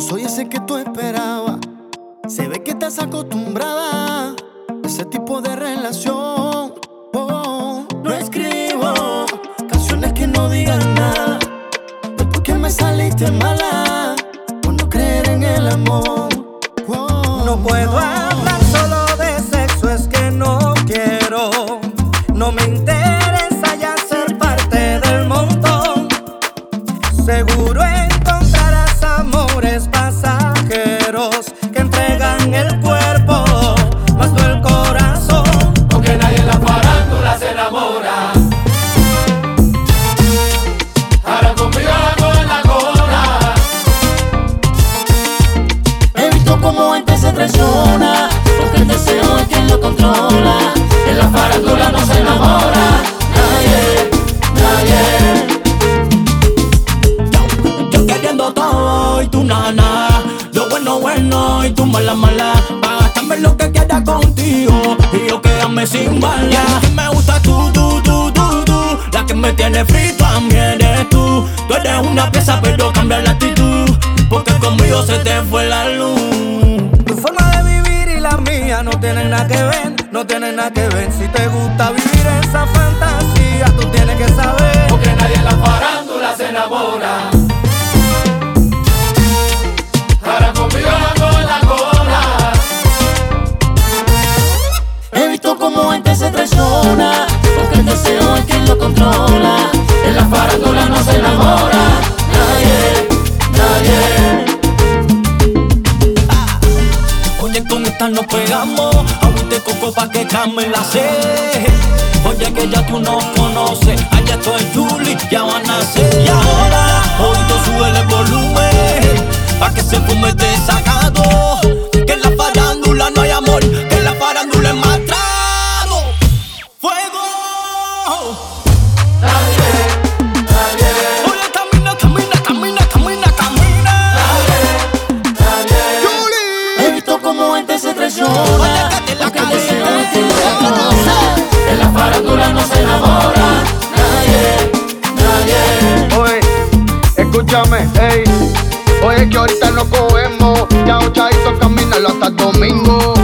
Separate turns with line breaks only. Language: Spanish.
soy ese que tú esperabas. Se ve que estás acostumbrada a ese tipo de relación. No escribo canciones que no digan nada, es porque me saliste mala por no creer en el amor.
No puedo hablar solo de sexo, es que no quiero. No me interesa ya ser parte del montón. Seguro encontrarás amores pasajeros que entregan el cuerpo, más no el corazón.
Porque nadie en la farándula se enamora. Ahora conmigo la cojo en la cola.
He visto cómo antes se traiciona, porque el deseo es quien lo controla.
En la farándula no se enamora nadie, nadie.
Yo queriendo todo y tú nana, yo bueno y tú mala. Pa' gastarme lo que quiera contigo y yo quedarme sin bala. Y a mí me gusta tú, la que me tiene frito a mí eres tú. Tú eres una pieza pero cambia la actitud, porque conmigo se te fue la luz. Tu forma de vivir y la mía no tienen nada que ver, no tienen nada que ver. Si te gusta vivir esa fantasía, tú tienes que saber.
Porque nadie en la farándula se enamora. Ahora conmigo la cojo en la cola.
He visto cómo antes se traiciona, porque el deseo es quien lo controla.
En la farándula no se enamora nadie, nadie.
Oye, con esta nos pegamos, agüita de coco pa' que calme la sed. Oye, que ya tú nos conoces, allá estoy Julie, ya van a nacer. Y ahora, oído sube el volumen, pa' que se fume desagado. Que en la farándula no hay amor, que en la farándula es maltrato. ¡Fuego! Oye, camina.
He visto cómo antes se traiciona, porque el deseo es quien lo controla.
En la farándula no se enamora nadie, nadie.
Oye, escúchame, ey. Oye, que ahorita nos cogemos. Ya ochadito, camínalo hasta el domingo.